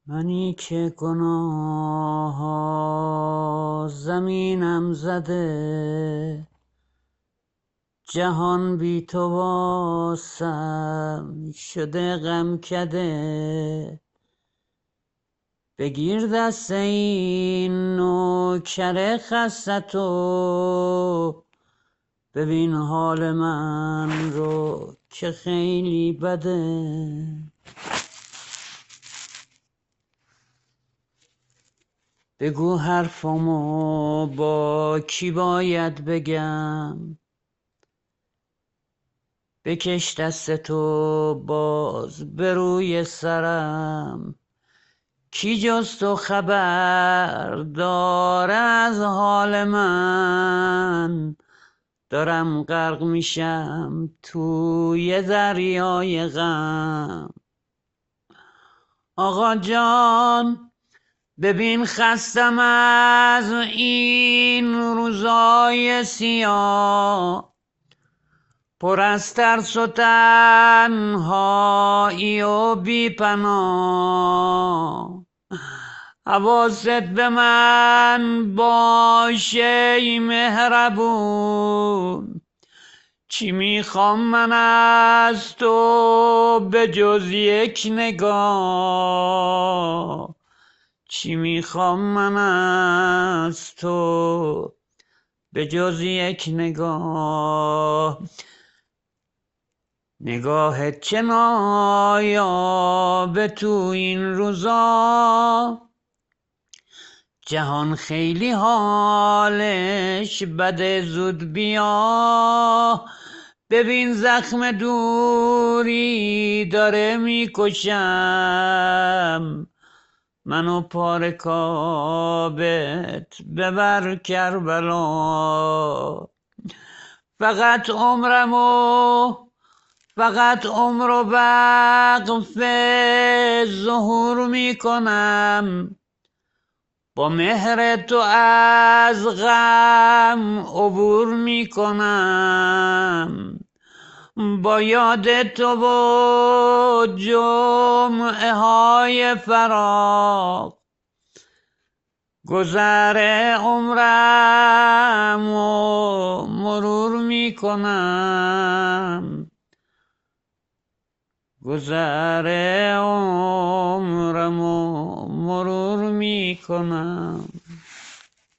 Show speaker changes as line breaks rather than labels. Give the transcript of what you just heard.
منی که گناه ها زمینم زده، جهان بی تو واسم شده غم کده. بگیر دست این نوکر خستتو، ببین حال من رو که خیلی بده. بگو حرفمو با کی باید بگم، بکش دستتو باز به روی سرم. کی جز تو خبر داره از حال من، دارم غرق میشم توی دریای غم. آقا جان ببین خستم از این روزای سیاه، پر از ترس و تنهایی و بی پناه. حواست به من باشه ای مهربون، چی میخوام من از تو به جز یک نگاه. چی میخوام من از تو به جز یک نگاه. نگاهت چه نایابه تو این روزا، جهان خیلی حالش بده. زود بیا ببین زخم دوری داره میکشم. منو پاره کابت ببر کربلا. فقط عمرو وقف ظهور میکنم، با مهر تو از غم عبور میکنم. با یاد تو و جمعه های فراق، گذر عمرم و مرور میکنم. گذر عمرم و مرور میکنم.